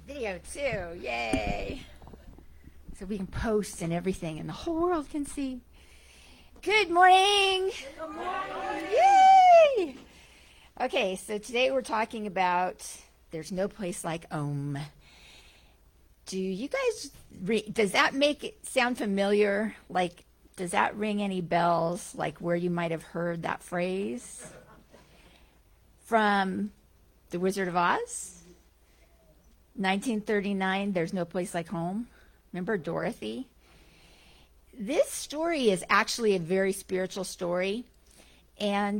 Video too. Yay. So we can post and everything and the whole world can see. Good morning. Good morning. Yay. Okay, so today we're talking about there's no place like Om. Do you guys, does that make it sound familiar? Like, does that ring any bells, like where you might have heard that phrase? From The Wizard of Oz? 1939, There's No Place Like Home. Remember Dorothy? This story is actually a very spiritual story. And,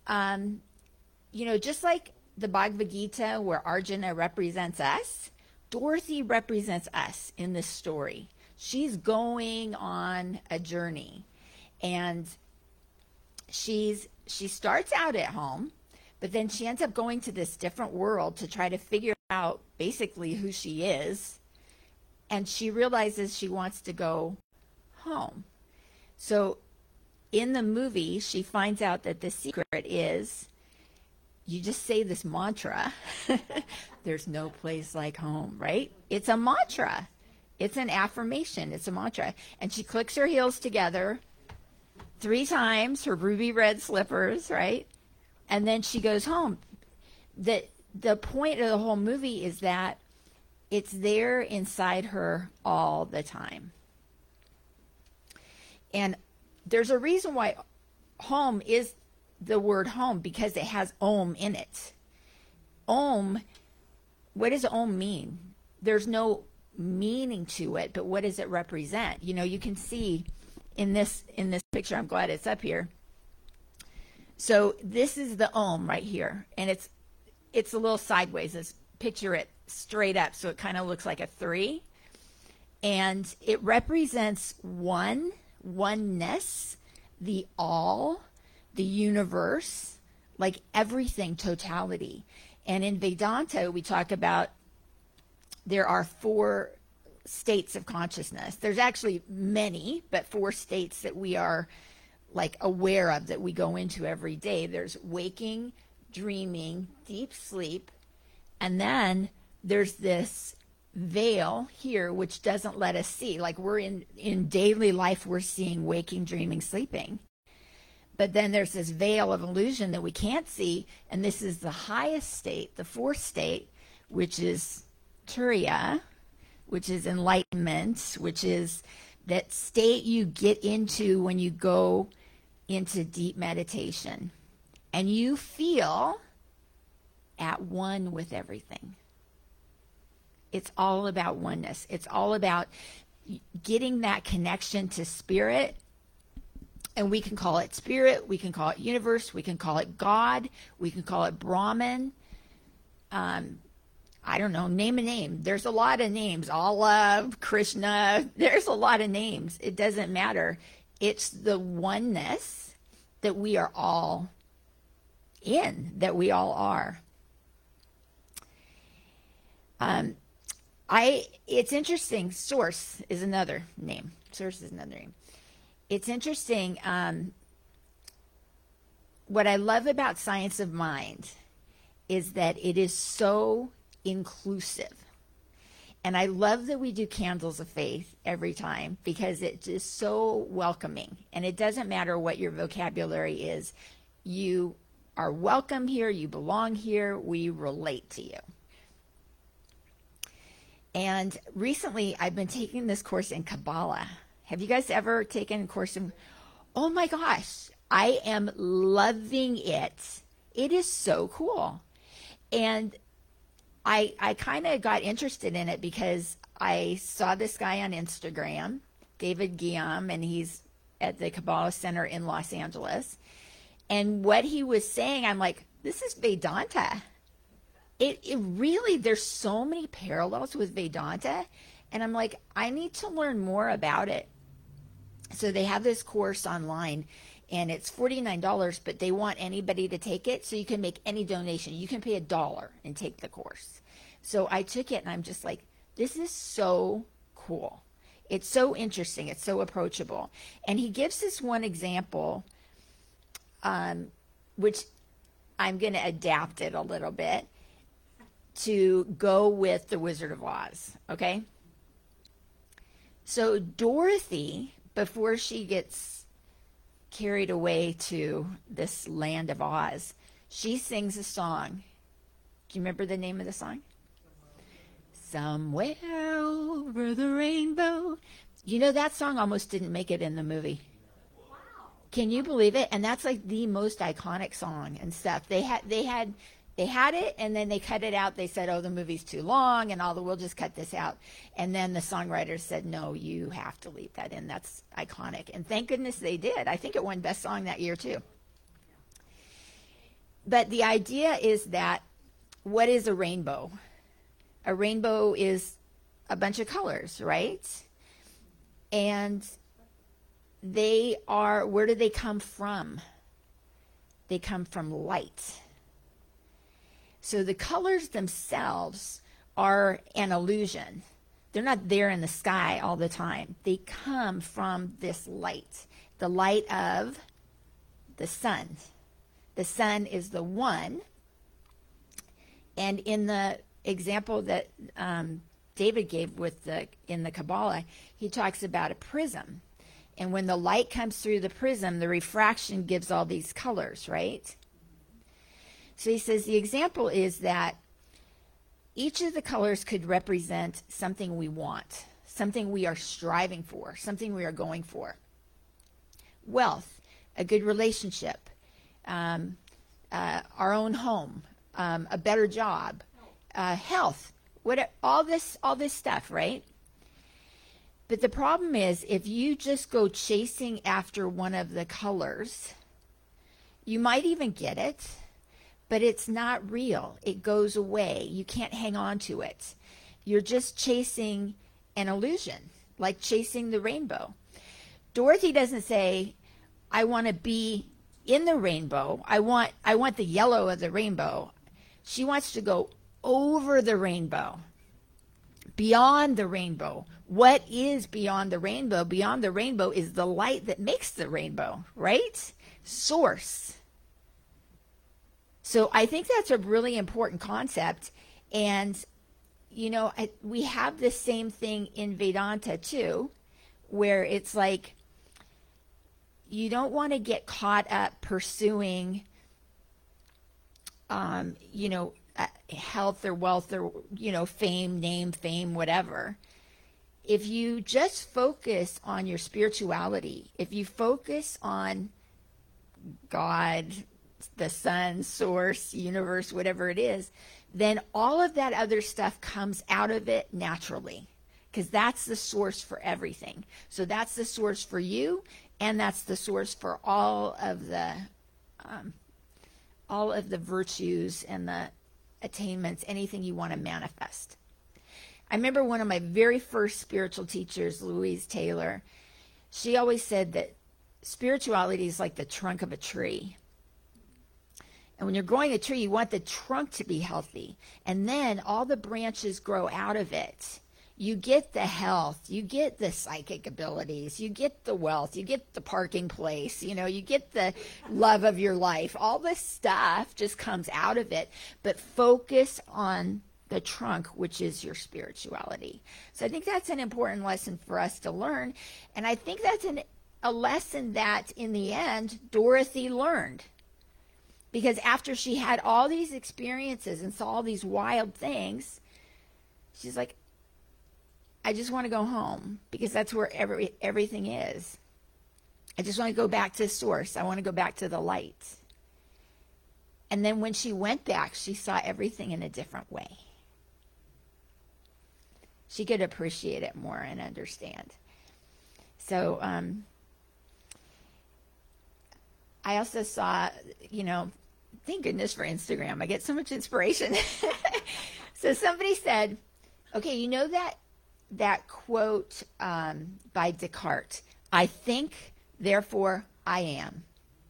just like the Bhagavad Gita, where Arjuna represents us, Dorothy represents us in this story. She's going on a journey. And she starts out at home, but then she ends up going to this different world to try to figure out basically who she is. And she realizes she wants to go home. So in the movie, she finds out that the secret is you just say this mantra. There's no place like home, right? It's a mantra. It's an affirmation. It's a mantra. And she clicks her heels together 3 times, her ruby red slippers, right? And then she goes home. The point of the whole movie is that it's there inside her all the time. And there's a reason why home is the word home, because it has Om in it. Om, what does Om mean? There's no meaning to it, but what does it represent? You can see in this picture, I'm glad it's up here. So this is the Om right here, and it's a little sideways. Let's picture it straight up, so it kind of looks like a 3. And it represents oneness, the all, the universe, like everything, totality. And in Vedanta, we talk about there are 4 states of consciousness. There's actually many, but 4 states that we are like aware of, that we go into every day. There's waking, dreaming, deep sleep, and then there's this veil here which doesn't let us see. Like we're in daily life, we're seeing waking, dreaming, sleeping. But then there's this veil of illusion that we can't see, and this is the highest state, the 4th state, which is Turiya, which is enlightenment, which is that state you get into when you go into deep meditation. And you feel at one with everything. It's all about oneness. It's all about getting that connection to spirit. And we can call it spirit, we can call it universe, we can call it God, we can call it Brahman. I don't know, name a name. There's a lot of names. Allah, Krishna, there's a lot of names. It doesn't matter. It's the oneness that we are all in, that we all are. It's interesting. Source is another name. It's interesting. What I love about Science of Mind is that it is so inclusive. And I love that we do Candles of Faith every time, because it's just so welcoming. And it doesn't matter what your vocabulary is. You are welcome here. You belong here. We relate to you. And recently, I've been taking this course in Kabbalah. Have you guys ever taken a course in? Oh my gosh, I am loving it. It is so cool. And I kind of got interested in it because I saw this guy on Instagram, David Guillaume, and he's at the Kabbalah Center in Los Angeles. And what he was saying, I'm like, this is Vedanta. It really, there's so many parallels with Vedanta. And I'm like, I need to learn more about it. So they have this course online, and it's $49, but they want anybody to take it, so you can make any donation. You can pay $1 and take the course. So I took it, and I'm just like, this is so cool. It's so interesting. It's so approachable. And he gives this one example, which I'm going to adapt it a little bit. to go with the Wizard of Oz, okay? So Dorothy, before she gets carried away to this land of Oz, she sings a song. Do you remember the name of the song? Somewhere over the rainbow. You know, that song almost didn't make it in the movie. Can you believe it? And that's like the most iconic song and stuff. They had it, and then they cut it out. They said, "Oh, the movie's too long," and we'll just cut this out. And then the songwriters said, "No, you have to leave that in. That's iconic." And thank goodness they did. I think it won Best Song that year too. But the idea is that, what is a rainbow? A rainbow is a bunch of colors, right? And where do they come from? They come from light. So the colors themselves are an illusion. They're not there in the sky all the time. They come from this light, the light of the sun. The sun is the one. And in the example that David gave in the Kabbalah, he talks about a prism. And when the light comes through the prism, the refraction gives all these colors, right? So he says the example is that each of the colors could represent something we want, something we are striving for, something we are going for. Wealth, a good relationship, our own home, a better job, health, all this stuff, right? But the problem is, if you just go chasing after one of the colors, you might even get it, but it's not real. It goes away. You can't hang on to it. You're just chasing an illusion, like chasing the rainbow. Dorothy doesn't say, "I want to be in the rainbow. I want the yellow of the rainbow." She wants to go over the rainbow, beyond the rainbow. What is beyond the rainbow? Beyond the rainbow is the light that makes the rainbow, right? Source. So I think that's a really important concept. And, we have the same thing in Vedanta too, where it's like, you don't want to get caught up pursuing, health or wealth or, fame, whatever. If you just focus on your spirituality, if you focus on God, the sun, source, universe, whatever it is, then all of that other stuff comes out of it naturally, because that's the source for everything. So that's the source for you, and that's the source for all of the virtues and the attainments, anything you want to manifest. I remember one of my very first spiritual teachers, Louise Taylor, she always said that spirituality is like the trunk of a tree. And when you're growing a tree, you want the trunk to be healthy. And then all the branches grow out of it. You get the health, you get the psychic abilities, you get the wealth, you get the parking place, you get the love of your life. All this stuff just comes out of it. But focus on the trunk, which is your spirituality. So I think that's an important lesson for us to learn. And I think that's a lesson that, in the end, Dorothy learned. Because after she had all these experiences and saw all these wild things, she's like, I just want to go home, because that's where everything is. I just want to go back to source. I want to go back to the light. And then when she went back, she saw everything in a different way. She could appreciate it more and understand. So I also saw, thank goodness for Instagram. I get so much inspiration. So somebody said, okay, that quote by Descartes, I think, therefore I am.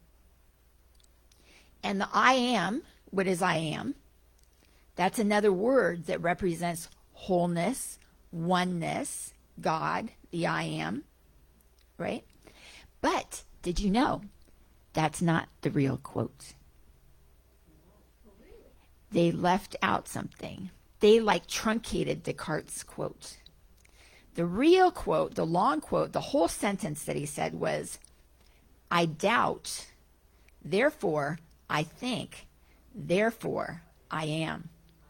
And the I am, what is I am? That's another word that represents wholeness, oneness, God, the I am, right? But did you know that's not the real quote? They left out something. They like truncated Descartes' quote. The real quote, the long quote, the whole sentence that he said was, I doubt, therefore I think, therefore I am.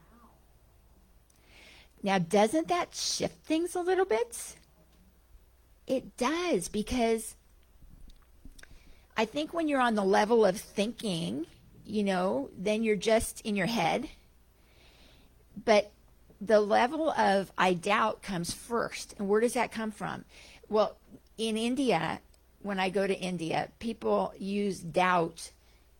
Now, doesn't that shift things a little bit? It does, because I think when you're on the level of thinking, then you're just in your head. But the level of I doubt comes first. And where does that come from? Well, in India, when I go to India, people use doubt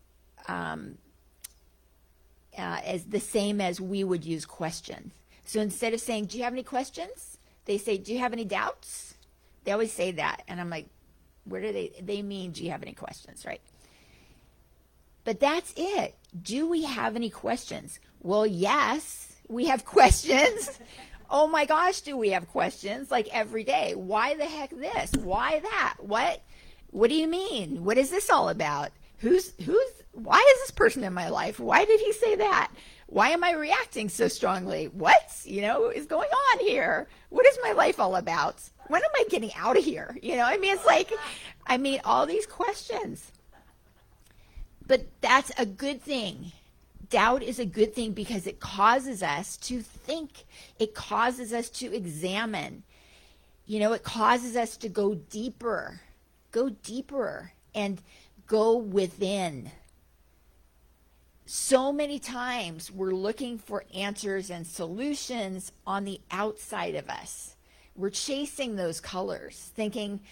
as the same as we would use question. So instead of saying, do you have any questions? They say, do you have any doubts? They always say that. And I'm like, where do they mean, do you have any questions, right? But that's it. Do we have any questions? Well, yes, we have questions. Oh my gosh, do we have questions? Like every day. Why the heck this? Why that? What do you mean? What is this all about? Why is this person in my life? Why did he say that? Why am I reacting so strongly? What, is going on here? What is my life all about? When am I getting out of here? It's like, all these questions. But that's a good thing. Doubt is a good thing because it causes us to think. It causes us to examine. It causes us to go deeper and go within. So many times we're looking for answers and solutions on the outside of us. We're chasing those colors, thinking,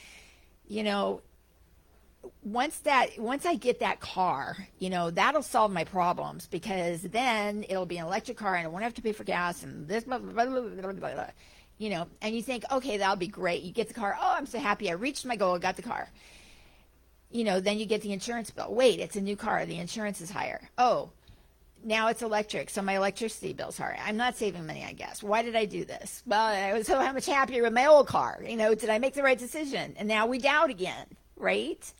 once I get that car, that'll solve my problems, because then it'll be an electric car and I won't have to pay for gas and this, blah, blah, blah, blah, blah, blah, and you think, okay, that'll be great. You get the car. Oh, I'm so happy. I reached my goal. I got the car. Then you get the insurance bill. Wait, it's a new car. The insurance is higher. Oh, now it's electric, so my electricity bill's higher. I'm not saving money, I guess. Why did I do this? Well, I was so much happier with my old car. Did I make the right decision? And now we doubt again, right?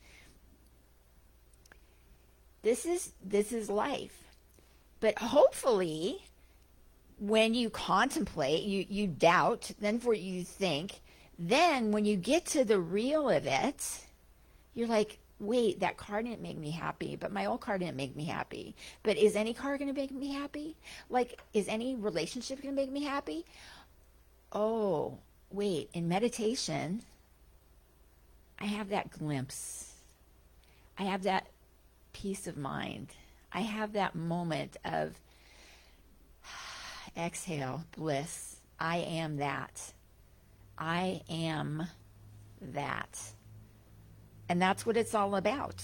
This is life. But hopefully, when you contemplate, you doubt, then for you think, then when you get to the real of it, you're like, wait, that car didn't make me happy, but my old car didn't make me happy. But is any car going to make me happy? Like, is any relationship going to make me happy? Oh, wait, in meditation, I have that glimpse. I have that peace of mind. I have that moment of exhale, bliss. I am that. I am that. And that's what it's all about.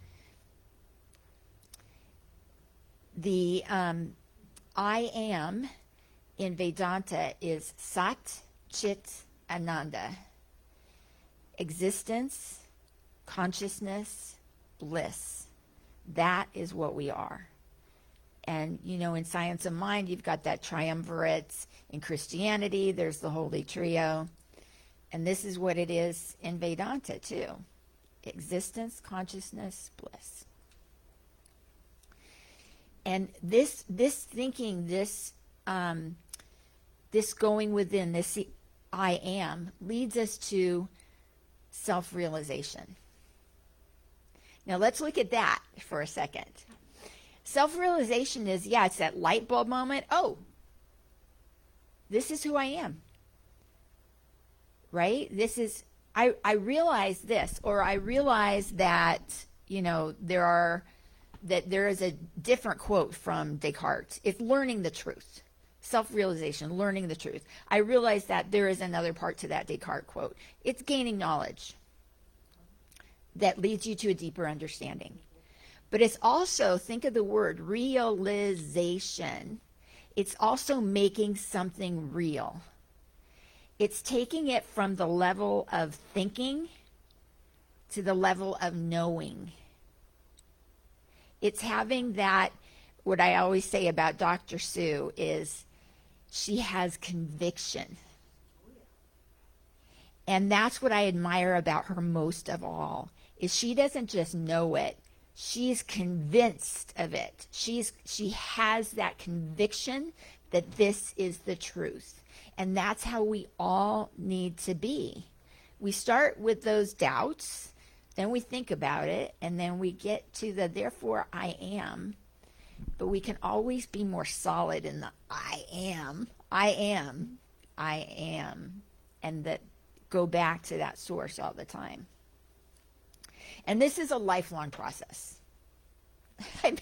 The I am in Vedanta is Sat Chit Ananda. Existence, consciousness, bliss. That is what we are. And, in Science of Mind, you've got that triumvirate. In Christianity, there's the Holy Trio. And this is what it is in Vedanta, too. Existence, consciousness, bliss. And this thinking, this going within, this I am, leads us to self-realization. Now let's look at that for a second. Self-realization is, it's that light bulb moment. Oh, this is who I am. Right? This is, I realize this, or I realize that, there is a different quote from Descartes. It's learning the truth. Self-realization, learning the truth. I realize that there is another part to that Descartes quote. It's gaining knowledge that leads you to a deeper understanding. But it's also, think of the word realization. It's also making something real. It's taking it from the level of thinking to the level of knowing. It's having that, what I always say about Dr. Sue is she has conviction. And that's what I admire about her most of all, is she doesn't just know it, She's convinced of it. She has that conviction that this is the truth. And that's how we all need to be. We start with those doubts, then we think about it, and then we get to the therefore I am. But we can always be more solid in the I am, and that go back to that source all the time. And this is a lifelong process. I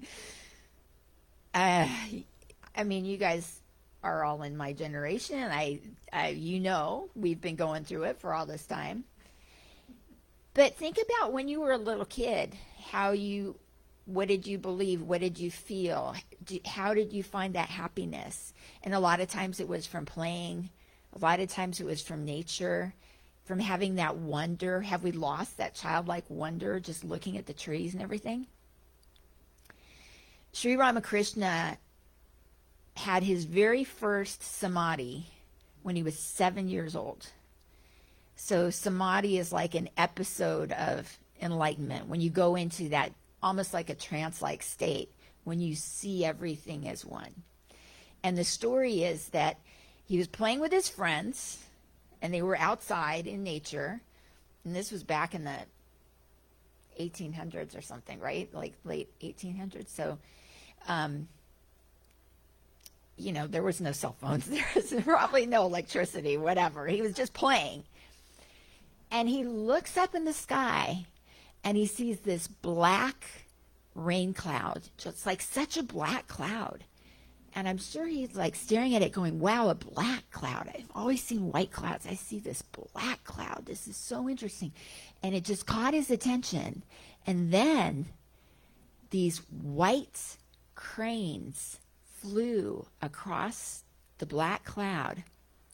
mean, you guys are all in my generation. We've been going through it for all this time. But think about when you were a little kid, what did you believe? What did you feel? How did you find that happiness? And a lot of times it was from playing. A lot of times it was from nature, from having that wonder. Have we lost that childlike wonder just looking at the trees and everything? Sri Ramakrishna had his very first samadhi when he was 7 years old. So samadhi is like an episode of enlightenment, when you go into that almost like a trance-like state, when you see everything as one. And the story is that he was playing with his friends, and they were outside in nature, and this was back in the 1800s or something, right? Like late 1800s. So, there was no cell phones. There was probably no electricity, whatever. He was just playing. And he looks up in the sky, and he sees this black rain cloud, just like such a black cloud. And I'm sure he's like staring at it going, wow, a black cloud. I've always seen white clouds. I see this black cloud. This is so interesting. And it just caught his attention. And then these white cranes flew across the black cloud.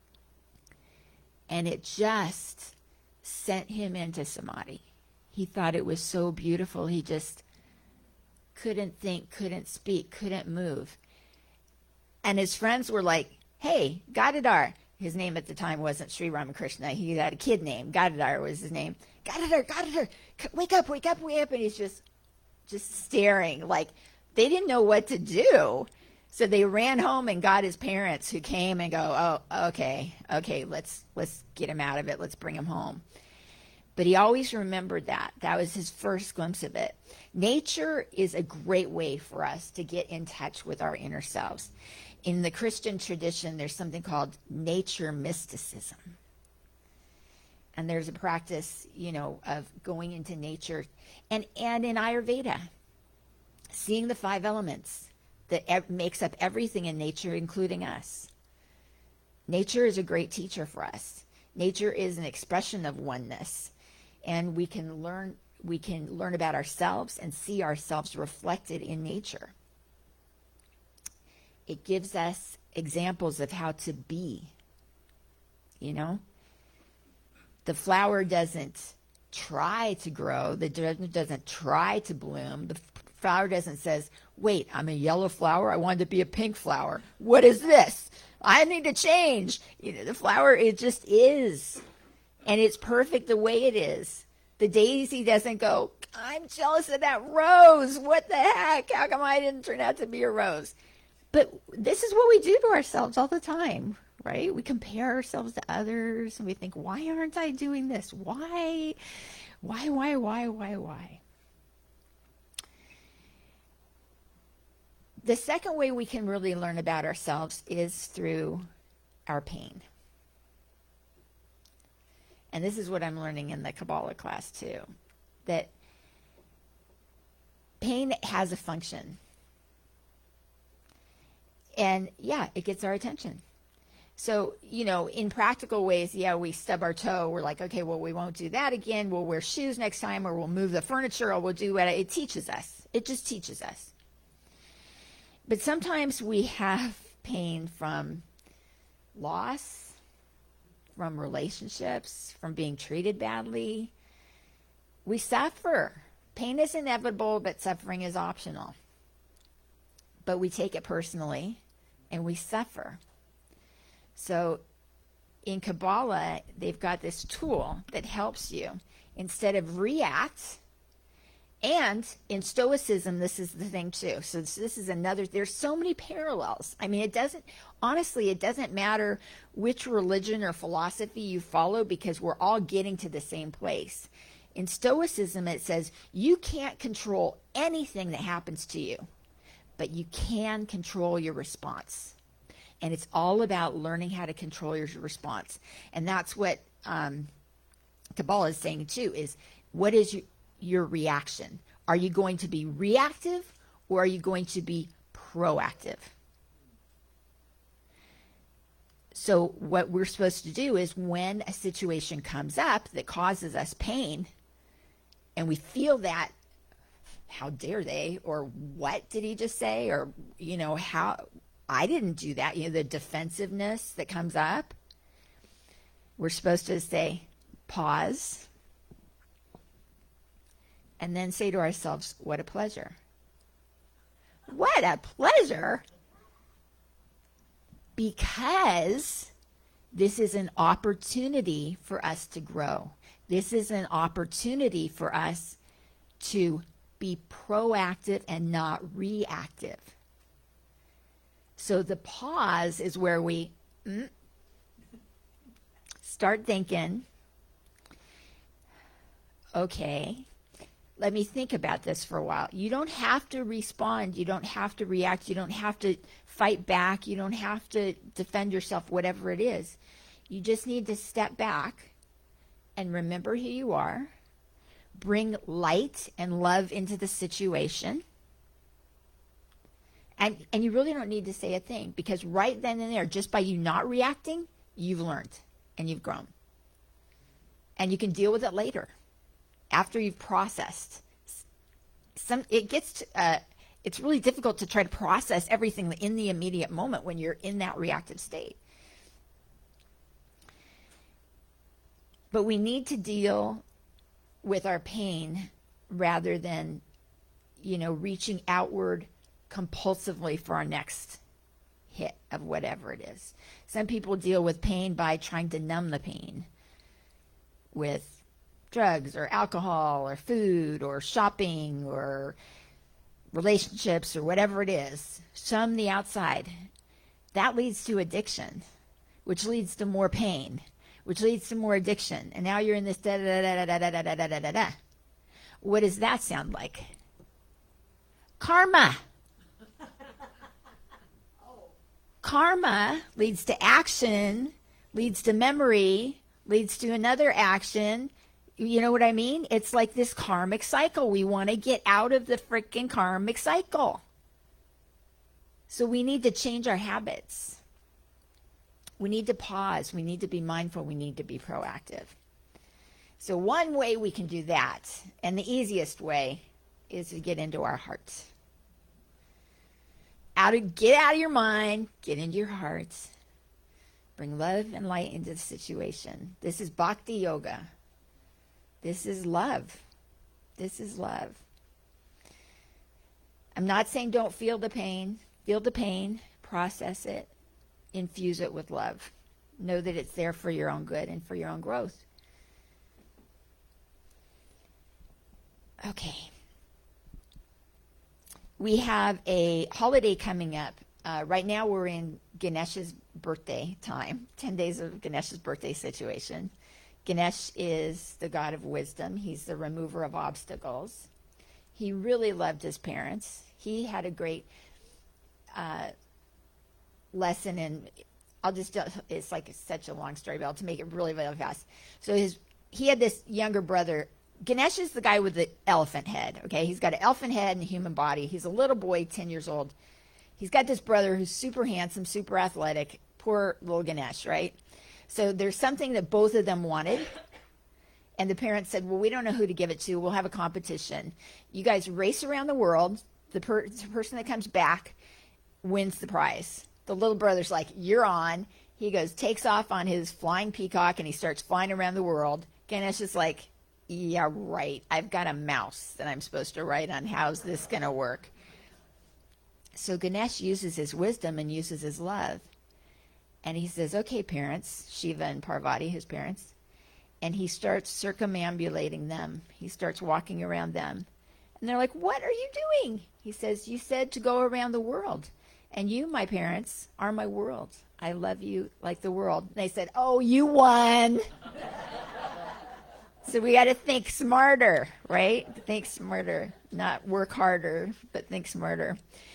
And it just sent him into samadhi. He thought it was so beautiful. He just couldn't think, couldn't speak, couldn't move. And his friends were like, hey, Gadadhar. His name at the time wasn't Sri Ramakrishna. He had a kid name. Gadadhar was his name. Gadadhar, wake up. And he's just staring. Like, they didn't know what to do. So they ran home and got his parents, who came and go, oh, okay, let's get him out of it. Let's bring him home. But he always remembered that. That was his first glimpse of it. Nature is a great way for us to get in touch with our inner selves. In the Christian tradition, there's something called nature mysticism. And there's a practice, of going into nature. And in Ayurveda, seeing the 5 elements that makes up everything in nature, including us. Nature is a great teacher for us. Nature is an expression of oneness. And we can learn about ourselves and see ourselves reflected in nature. It gives us examples of how to be. The flower doesn't try to grow. The doesn't try to bloom. The flower doesn't says, wait, I'm a yellow flower. I wanted to be a pink flower. What is this? I need to change. The flower, it just is. And it's perfect the way it is. The daisy doesn't go, I'm jealous of that rose. What the heck? How come I didn't turn out to be a rose? But this is what we do to ourselves all the time, right? We compare ourselves to others, and we think, why aren't I doing this? Why? The second way we can really learn about ourselves is through our pain. And this is what I'm learning in the Kabbalah class too, that pain has a function. And yeah, it gets our attention. So, in practical ways, we stub our toe. We're like, okay, well, we won't do that again. We'll wear shoes next time, or we'll move the furniture, or we'll do what it teaches us. It just teaches us. But sometimes we have pain from loss, from relationships, from being treated badly. We suffer. Pain is inevitable, but suffering is optional. But we take it personally, and we suffer. So in Kabbalah, they've got this tool that helps you. Instead of react, And in Stoicism, this is the thing too. So this is another, there's so many parallels. I mean, honestly, it doesn't matter which religion or philosophy you follow because we're all getting to the same place. In Stoicism, it says you can't control anything that happens to you, but you can control your response. And it's all about learning how to control your response. And that's what Kabbalah is saying too, is what is your reaction? Are you going to be reactive or are you going to be proactive? So what we're supposed to do is when a situation comes up that causes us pain and we feel that, how dare they, or what did he just say, or, how I didn't do that, the defensiveness that comes up, we're supposed to say, pause, and then say to ourselves, what a pleasure. What a pleasure. Because this is an opportunity for us to grow. This is an opportunity for us to be proactive and not reactive. So the pause is where we start thinking, okay, let me think about this for a while. You don't have to respond. You don't have to react. You don't have to fight back. You don't have to defend yourself, whatever it is. You just need to step back and remember who you are. Bring light and love into the situation. And you really don't need to say a thing, because right then and there, just by you not reacting, you've learned and you've grown. And you can deal with it later, after you've processed. It's really difficult to try to process everything in the immediate moment when you're in that reactive state. But we need to deal with our pain rather than, reaching outward compulsively for our next hit of whatever it is. Some people deal with pain by trying to numb the pain with drugs or alcohol or food or shopping or relationships or whatever it is. Shun the outside. That leads to addiction, which leads to more pain, which leads to more addiction. And now you're in this da-da-da-da-da-da-da-da-da-da. What does that sound like? Karma. Karma leads to action, leads to memory, leads to another action. You know what I mean? It's like this karmic cycle. We want to get out of the freaking karmic cycle. So we need to change our habits. We need to pause. We need to be mindful. We need to be proactive. So one way we can do that, and the easiest way, is to get into our hearts. Get out of your mind, get into your hearts. Bring love and light into the situation. This is bhakti yoga. This is love. This is love. I'm not saying don't feel the pain. Feel the pain, process it, infuse it with love. Know that it's there for your own good and for your own growth. Okay. We have a holiday coming up. Right now we're in Ganesh's birthday time, 10 days of Ganesh's birthday situation. Ganesh is the god of wisdom. He's the remover of obstacles. He really loved his parents. He had a great lesson in, it's like such a long story, but to make it really, really fast. So he had this younger brother. Ganesh is the guy with the elephant head, okay? He's got an elephant head and a human body. He's a little boy, 10 years old. He's got this brother who's super handsome, super athletic. Poor little Ganesh, right? So there's something that both of them wanted. And the parents said, well, we don't know who to give it to. We'll have a competition. You guys race around the world. The person that comes back wins the prize. The little brother's like, you're on. He goes, takes off on his flying peacock, and he starts flying around the world. Ganesh is like, yeah, right. I've got a mouse that I'm supposed to write on. How's this going to work? So Ganesh uses his wisdom and uses his love. And he says, okay, parents, Shiva and Parvati, his parents. And he starts circumambulating them. He starts walking around them And they're like, what are you doing? He says, you said to go around the world. And you, my parents, are my world. I love you like the world. And they said, oh, you won. So we got to think smarter, right? Think smarter, not work harder, but think smarter.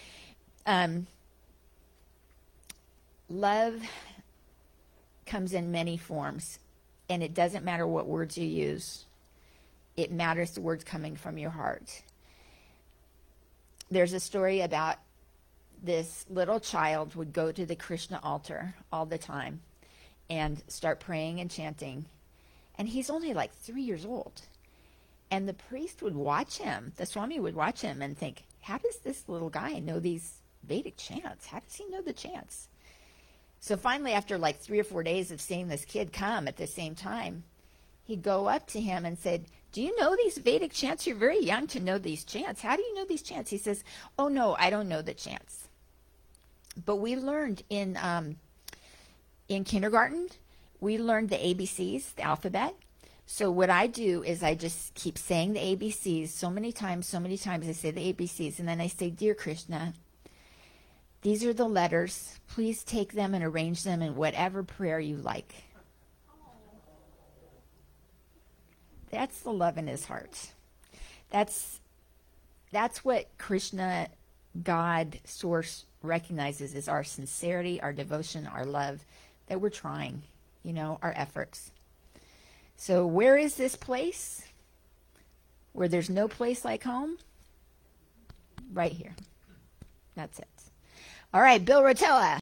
Love comes in many forms, and it doesn't matter what words you use. It matters the words coming from your heart. There's a story about this little child would go to the Krishna altar all the time and start praying and chanting. And he's only like 3 years old. And the priest would watch him, the Swami would watch him and think, how does this little guy know these Vedic chants? How does he know the chants? So finally, after like 3 or 4 days of seeing this kid come at the same time, he'd go up to him and said, do you know these Vedic chants? You're very young to know these chants. How do you know these chants? He says, oh no, I don't know the chants. But we learned in kindergarten, we learned the ABCs, the alphabet. So what I do is I just keep saying the ABCs so many times I say the ABCs, and then I say, dear Krishna, these are the letters. Please take them and arrange them in whatever prayer you like. That's the love in his heart. That's what Krishna, God, Source, recognizes as our sincerity, our devotion, our love, that we're trying, our efforts. So where is this place where there's no place like home? Right here. That's it. All right, Bill Rotella.